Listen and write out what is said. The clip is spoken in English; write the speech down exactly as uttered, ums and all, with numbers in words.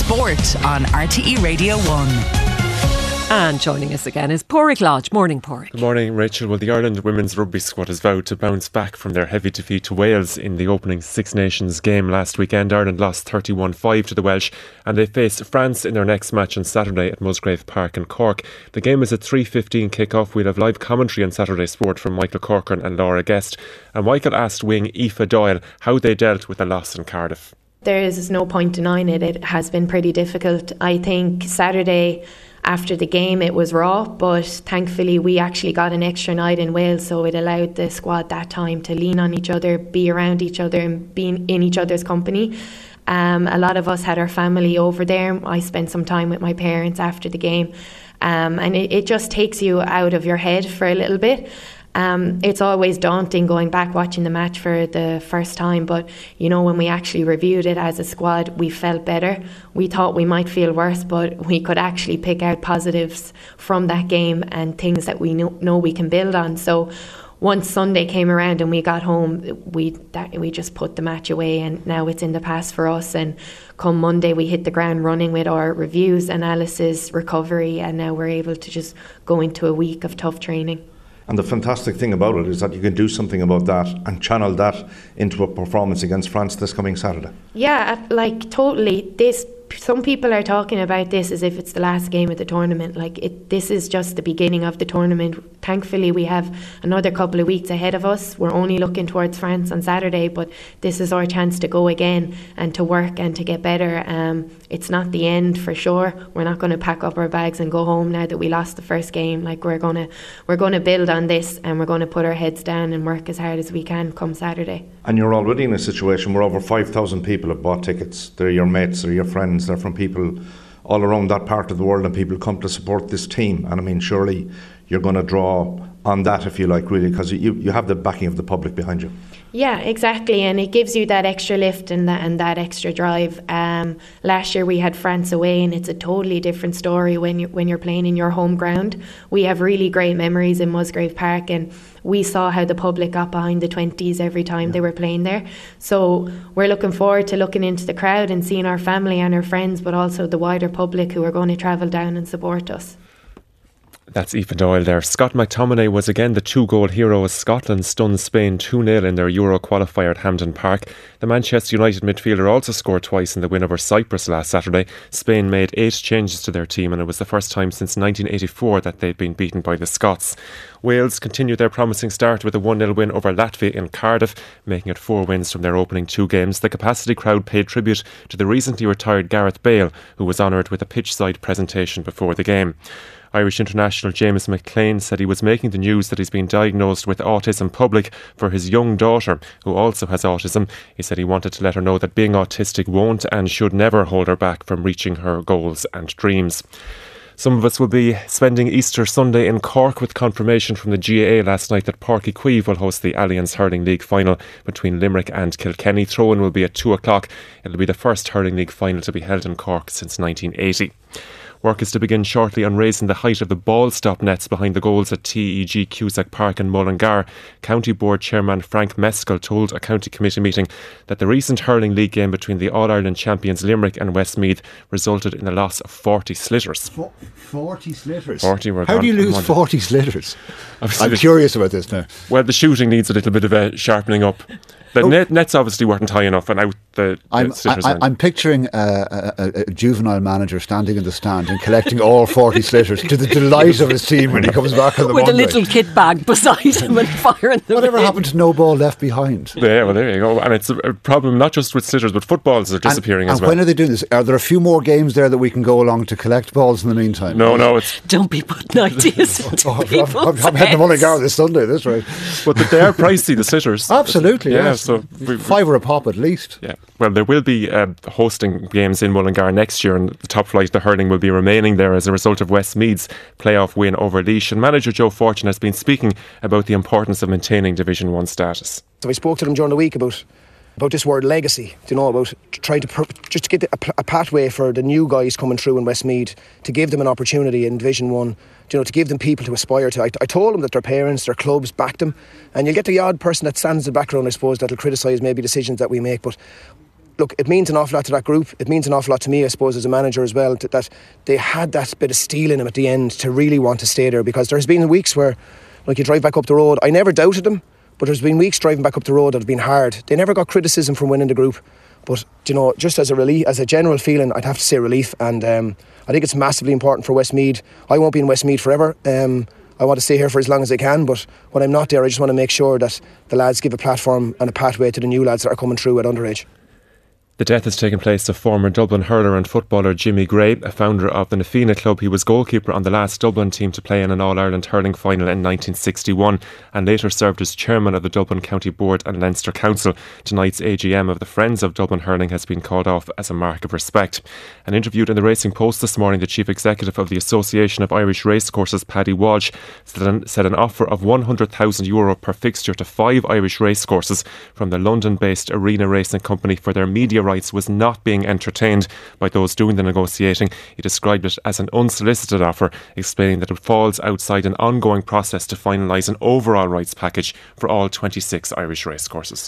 Sport on R T E Radio one. And joining us again is Pádraig Lodge. Morning, Pádraig. Good morning, Rachel. Well, the Ireland women's rugby squad has vowed to bounce back from their heavy defeat to Wales in the opening Six Nations game last weekend. Ireland lost thirty-one five to the Welsh, and they face France in their next match on Saturday at Musgrave Park in Cork. The game is a three fifteen kick-off. We'll have live commentary on Saturday Sport from Michael Corcoran and Laura Guest. And Michael asked wing Aoife Doyle how they dealt with the loss in Cardiff. There is no point denying it. It has been pretty difficult. I think Saturday after the game it was raw, but thankfully we actually got an extra night in Wales, so it allowed the squad that time to lean on each other, be around each other and be in each other's company. Um, a lot of us had our family over there. I spent some time with my parents after the game, um, and it, it just takes you out of your head for a little bit. Um, it's always daunting going back watching the match for the first time, but you know, when we actually reviewed it as a squad, we felt better. We thought we might feel worse, but we could actually pick out positives from that game and things that we know, know we can build on. So once Sunday came around and we got home, we that, we just put the match away, and now it's in the past for us. And come Monday we hit the ground running with our reviews, analysis, recovery, and now we're able to just go into a week of tough training. And the fantastic thing about it is that you can do something about that and channel that into a performance against France this coming Saturday. Yeah, like totally. This some people are talking about this as if it's the last game of the tournament. Like it, this is just the beginning of the tournament. Thankfully, we have another couple of weeks ahead of us. We're only looking towards France on Saturday, but this is our chance to go again and to work and to get better. Um, it's not the end for sure. We're not going to pack up our bags and go home now that we lost the first game. Like we're gonna, we're going to build on this, and we're going to put our heads down and work as hard as we can come Saturday. And you're already in a situation where over five thousand people have bought tickets. They're your mates, they're your friends, they're from people all around that part of the world, and people come to support this team. And I mean, surely you're going to draw on that, if you like, really, because you, you have the backing of the public behind you. Yeah, exactly, and it gives you that extra lift and that, and that extra drive. Um, last year we had France away, and it's a totally different story when you're, when you're playing in your home ground. We have really great memories in Musgrave Park, and we saw how the public got behind the twenties every time yeah. they were playing there. So we're looking forward to looking into the crowd and seeing our family and our friends, but also the wider public who are going to travel down and support us. That's Aoife Doyle there. Scott McTominay was again the two-goal hero as Scotland stunned Spain two nil in their Euro qualifier at Hampden Park. The Manchester United midfielder also scored twice in the win over Cyprus last Saturday. Spain made eight changes to their team, and it was the first time since nineteen eighty-four that they'd been beaten by the Scots. Wales continued their promising start with a one nil win over Latvia in Cardiff, making it four wins from their opening two games. The capacity crowd paid tribute to the recently retired Gareth Bale, who was honoured with a pitch-side presentation before the game. Irish international James McLean said he was making the news that he's been diagnosed with autism public for his young daughter, who also has autism. He said he wanted to let her know that being autistic won't and should never hold her back from reaching her goals and dreams. Some of us will be spending Easter Sunday in Cork, with confirmation from the G A A last night that Páirc Uí Chaoimh will host the Allianz Hurling League final between Limerick and Kilkenny. Throw-in will be at two o'clock. It'll be the first Hurling League final to be held in Cork since nineteen eighty. Work is to begin shortly on raising the height of the ball stop nets behind the goals at T E G Cusack Park in Mullingar. County Board Chairman Frank Meskel told a county committee meeting that the recent Hurling League game between the All-Ireland champions Limerick and Westmeath resulted in the loss of forty slitters. For, forty slitters? forty were How gone, do you lose one. forty slitters? Obviously I'm the, curious about this now. Well, the shooting needs a little bit of a sharpening up. The oh. net, nets obviously weren't high enough, and out the, the I'm, slitters I, I'm picturing a, a, a juvenile manager standing in the stand and collecting all forty slitters to the delight of his team when he comes back on the with Monday. a little kit bag beside him and firing them. Whatever in. happened to no ball left behind? Yeah, well, there you go. And it's a, a problem not just with slitters, but footballs are disappearing and, as and well. And when are they doing this? Are there a few more games there that we can go along to collect balls in the meantime? No, no, it's... Don't be putting ideas into oh, people's I'm, I'm, I'm heading to Mullingar this Sunday, that's right. But they are pricey, the slitters. Absolutely, yeah. yes. So we, Fiver a pop at least. Yeah. Well, there will be uh, hosting games in Mullingar next year, and the top flight, the hurling, will be remaining there as a result of Westmeath's playoff win over Laois. And manager Joe Fortune has been speaking about the importance of maintaining Division one status. So I spoke to them during the week about about this word legacy, you know, about trying to pr- just to get a, a pathway for the new guys coming through in Westmeath, to give them an opportunity in Division one, you know, to give them people to aspire to. I, I told them that their parents, their clubs backed them, and you'll get the odd person that stands in the background, I suppose, that'll criticise maybe decisions that we make, but look, it means an awful lot to that group. It means an awful lot to me, I suppose, as a manager as well, that they had that bit of steel in them at the end to really want to stay there, because there's been weeks where, like, you drive back up the road. I never doubted them, but there's been weeks driving back up the road that have been hard. They never got criticism from winning the group, but, you know, just as a relief, as a general feeling, I'd have to say relief. And um, I think it's massively important for Westmeath. I won't be in Westmeath forever. Um, I want to stay here for as long as I can, but when I'm not there, I just want to make sure that the lads give a platform and a pathway to the new lads that are coming through at underage. The death has taken place of former Dublin hurler and footballer Jimmy Gray, a founder of the Nafina club. He was goalkeeper on the last Dublin team to play in an All-Ireland hurling final in nineteen sixty-one and later served as chairman of the Dublin County Board and Leinster Council. Tonight's A G M of the Friends of Dublin Hurling has been called off as a mark of respect. And interviewed in the Racing Post this morning, the chief executive of the Association of Irish Racecourses, Paddy Walsh, said an, said an offer of one hundred thousand euro per fixture to five Irish racecourses from the London-based Arena Racing Company for their media rights was not being entertained by those doing the negotiating. He described it as an unsolicited offer, explaining that it falls outside an ongoing process to finalise an overall rights package for all twenty-six Irish racecourses.